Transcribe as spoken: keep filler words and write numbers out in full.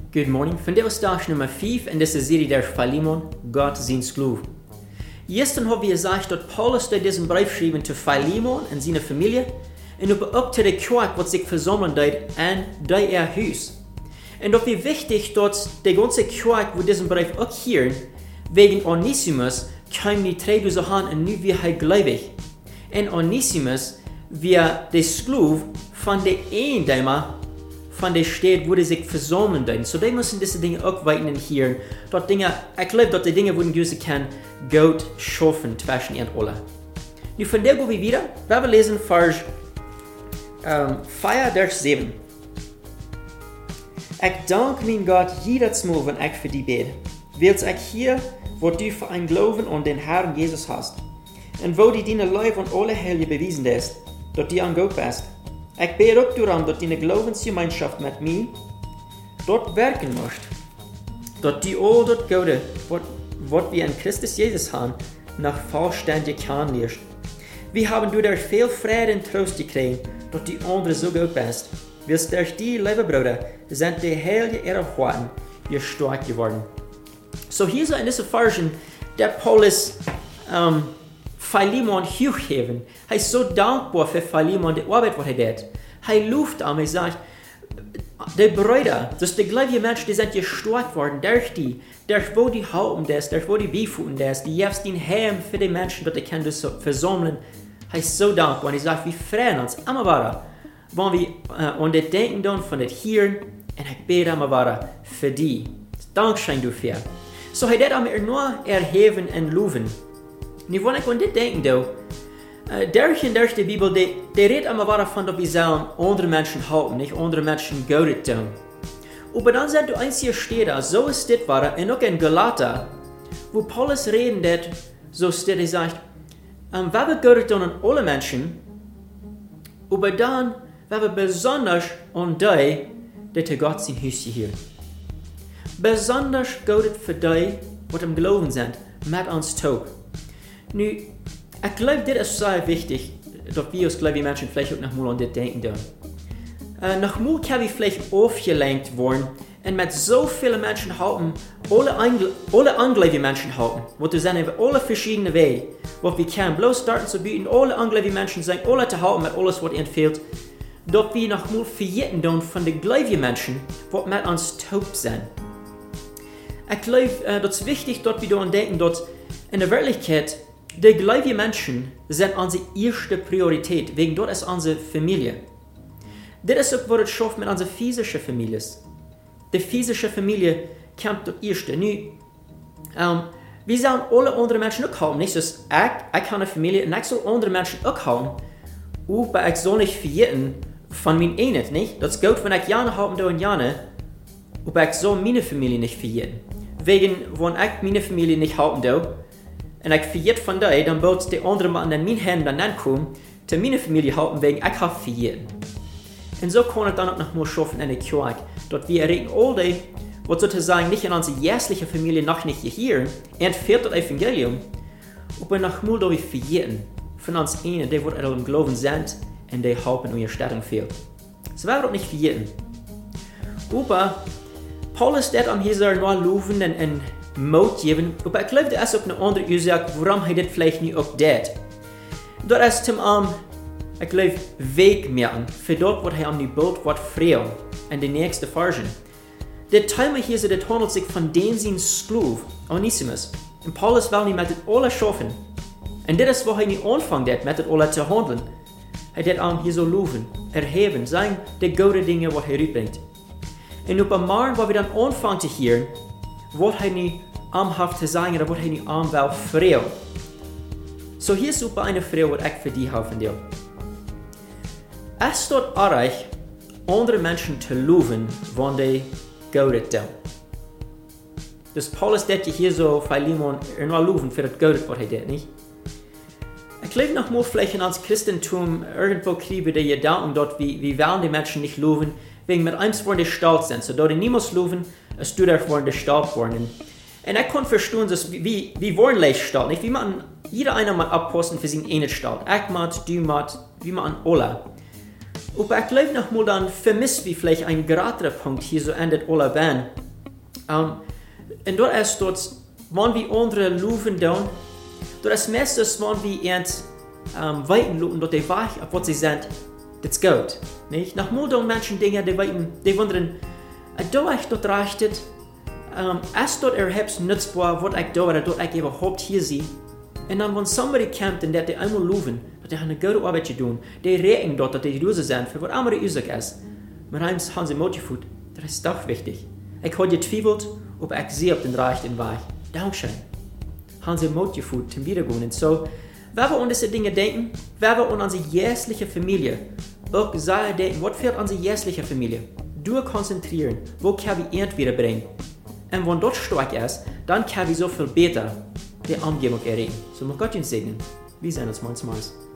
Good morning. Vandaag is dag nummer vijf in deze serie der Philemon, Gott zijn Skloof. Gestern haben wir gesagt, dass Paulus diesen Brief schrieben zu Philemon und seiner Familie und auch zu der Kirche, was sich versammeln dort an ihr Haus. Und dass wir wichtig, dass die ganze Kirche, wo diesen Brief auch hören, wegen Onesimus, kamen die drei zu haben und nu wir halt gläubig. Und Onesimus, wir der Skloof von der Ehendämmer von der Stadt, wo die sich versammeln dort. So die müssen diese Dinge auch weiter hören. Dort Dinge, ich glaube, dass die Dinge, wo die kann, Gott schaffen zwischen ihnen alle. Nu von der gehen wir wieder. Wir lesen Vers um, vier durch sieben. Ich danke mein Gott jedes Mal, wenn ich für die bete, weil ich hier, wo du für ein Glauben an den Herrn Jesus hast, und wo die deine Leib und alle Heilige bewiesen hast, dass du an Gott bist. Ich bete auch darum, dass deine Glaubensgemeinschaft mit mir dort wirken möchte, dass du all das Gute, was wir in Christus Jesus haben, nach vollständig kennenlernst. Wir haben durch viel Frieden und Trost gekriegt, dass du andere so gut bist. Willst durch die, liebe Brüder, sind die Heilige erwarten, wir stark geworden. So hier so in dieser Version, der Paulus um, Philemon hochheben. Er ist so dankbar für Philemon, die Arbeit, die er tut. Er luft an, er sagt, die Brüder, das die gleichen Menschen, die sind gestarkt worden, durch die, durch wo die halten das, durch wo die beifuten das, die jetzt den Heim für die Menschen, die können das versammeln. Er ist so dankbar und er sagt, wir freuen uns immer weiter, wenn wir äh, an das Denken tun von das Hirn und ich bete immer weiter für die. Dankeschön dafür. So, er hat mir nur erheben und loben. Nu, wanneer ik aan dit denken doe, uh, durch en durch die Bibel, die, die redt immer weiter davon, dass wir sollen andere Menschen halten, nicht andere Menschen Gutes tun. Aber dann sind du eins hier steht da, so ist das weiter, und auch in Galater, wo Paulus reden wird, so steht er sagt, um, wir Gutes tun an alle Menschen, aber dann, wir besonders an die, die zu Gott sein Haus hier. Besonders Gutes für die, die im Glauben sind, mit uns tun. Nu, ich glaube, das ist sehr wichtig, dass wir als gläubige Menschen vielleicht auch nochmal an das denken dürfen. Uh, nochmal kann wir vielleicht aufgelenkt worden und mit so vielen Menschen halten, alle, alle ungläubige Menschen halten, wo wir sind über alle verschiedenen Wege, wo wir können bloß starten zu bieten, alle ungläubige Menschen sind, alle zu halten mit alles, was ihnen fehlt, dass wir nochmal verjeten dürfen von den gläubigen Menschen, die mit uns taub sind. Ich glaube, uh, das ist wichtig, dass wir daran denken, dass in der Wirklichkeit die gläubigen Menschen sind unsere erste Priorität, wegen dort ist unsere Familie. Das ist auch, was es schafft mit unserer physischen Familie. Die physische Familie kommt das erste. Nu, um, wir sollen alle andere Menschen auch haben, nicht? Dus ich, ich habe eine Familie und ich soll andere Menschen auch haben, aber ich soll nicht vergessen von meinem Einheit, nicht? Das gilt, wenn ich Jahre habe und Jahre, aber ich soll meine Familie nicht vergessen. Wegen, wenn ich meine Familie nicht haben darf, und ich vergeet von dir, dann wird die andere Mann an meine Hände dann ankommen, zu meiner Familie halten, wegen ich habe vergessen. Und so kann ich dann auch noch mal schaffen in der Kirche, dass wir erregen all die, was sozusagen nicht in unserer jährlichen Familie noch nicht hier, entfehlt das Evangelium, aber noch mal, dass wir vergessen von uns einen, die wird im Glauben sind und die halten ihre Stellung fehlt. So werden wir das nicht vergessen. Aber Paulus hat am hier nur loben und Mut geben, aber ich glaube, das ist auch eine andere Ursache, warum er das vielleicht nicht auch tut. Das ist zum einen, ich glaube, Weg merken, für dort, was er am Bild wird frei, in der nächsten Version. Der Thema hier ist, das handelt sich von dem sein Skloof, Onesimus. Und Paulus will nicht mit das alles schaffen. Und das ist, was er nicht anfangen hat, mit das alles zu handeln. Er hat am hier so loben, erheben, sagen die guten Dinge, was er rüberbringt. Und über morgen, wo wir dann anfangen zu hören, wat hij niet amhaft te sagen oder wat hij niet am will frei. So hier ist super eine Frau, was ich für die helfen will. Es steht euch, andere Menschen zu loben, wenn die Gutes tun. Das Paulus det hier so Philemon er nur loben für das Gutes, was er tut, nicht? Ich glaube noch mal vielleicht in uns Christentum irgendwo kriegen die Gedanken dort, wie, wie wollen die Menschen nicht loben, wegen mit eins wollen die stolz sind. So, da die niemals loben, es du da wollen die stolz worden. Und ich kann verstehen, dass wie, wie wollen leicht stolz, nicht? Wie man, jeder einer mal abposten für seinen einen stolz. Ich macht, du macht, wie man alle. Aber ich glaube noch mal dann vermisst wie vielleicht ein geraderer Punkt hier so endet alle Band. Um, und dort ist dort, wenn wir andere Luven tun, dort ist meistens, wenn wir ernst um, weiten lupen, dort die Wahrheit, auf was sie sind, das ist gut. Nicht? Nach mal tun Menschen Dinge, die weiten, die wundern, da ich dort rechtet, um, ist dort erhebst nutzbar, was ich da oder dort ich überhaupt hier sehe. Und dann, wenn somebody kommt und der die einmal luven, die haben eine gute Arbeit zu tun, die reden dort, dass die Ruse sind, für was andere Usig ist. Aber eins haben sie motiviert, das ist doch wichtig. Ich habe getweifelt, ob ich sie auf den Reich den Weg. Dankeschön. Haben sie motiviert zum Wiedergehen. Und so, wenn wir an diese Dinge denken, wenn wir an unsere jährliche Familie auch sagen denken, was fehlt unsere jährliche Familie? Du konzentrieren, wo können wir Ernte wiederbringen? Und wenn das stark ist, dann können wir so viel besser die Umgebung erregen. So, mag Gott uns segnen. Wir sehen uns manchmal.